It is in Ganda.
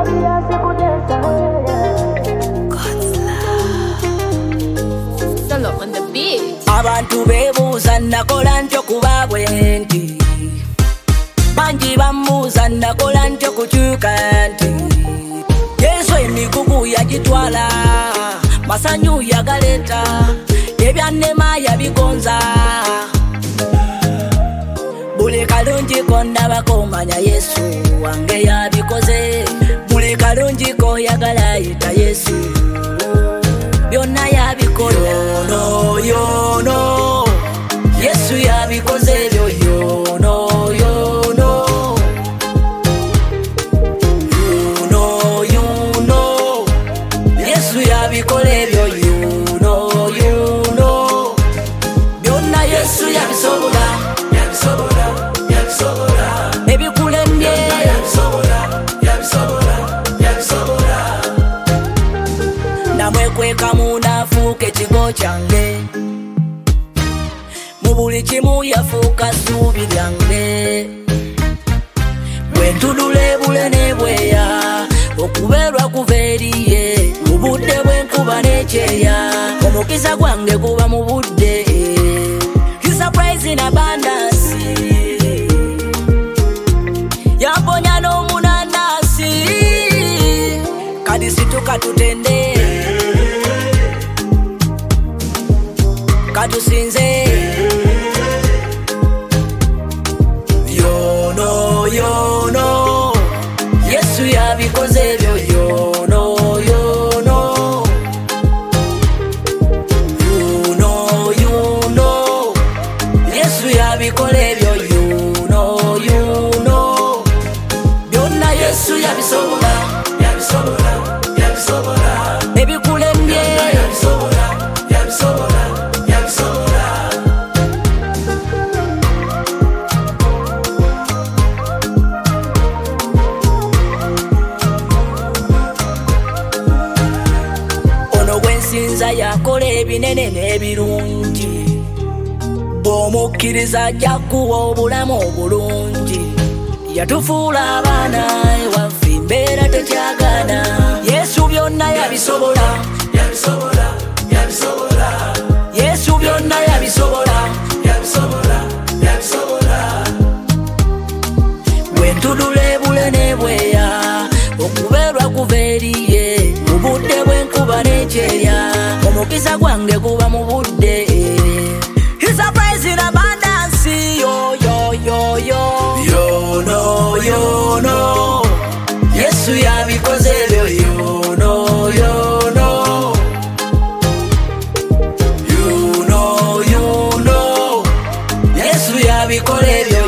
Abantu bebuuza nakola ntyo kuba bwenti, bangi bamuuza nakola ntyo kukyuka nti Yesu emigugu yagitwala, masanyu yagaleta, ebyannema yabigonza. Buli kalungi konna bakomanya Yesu wange yabikoze, buli kalungi koyagala yita Yesu byonna yabikola. Yono Yesu yabikoze ebyo, yono Yesu yabikola ebyo, yono byonna Yesu yabisobola, ebikulemye namwekweka munafuuka ekigo kyange, mu buli kimu yafuuka ssuubi lyange. Bwentudula ebule n'ebweya, okubeerwa kuva eriye, mu budde bw'enkuba n'ekyeya, omukisa gwange guba mu budde. His surprise in abundance, yamponya n'omunanasi, kadi situka tutende katusinze. Yono Yesu yabikoze ebyo, yono Yesu yabikola ebyo, yono byonna Yesu yabisobola, ebikulemye sinza yakola ebinene n'ebirungi, bw'omukkiriza ajja kuwa obulamu obulungi. Yatufuula abaana ewaffe embeera tekyagana, Yesu byonna yabisobola, Yesu byonna yabisobola. Bwentudula ebule n'ebweya, okubeerwa kuva eriye, mu budde bw'enkuba n'ekyeya, omukisa gwange guba mu budde. His surprise in abundance, yono Yesu yabikoze ebyo, yono Yesu yabikola ebyo,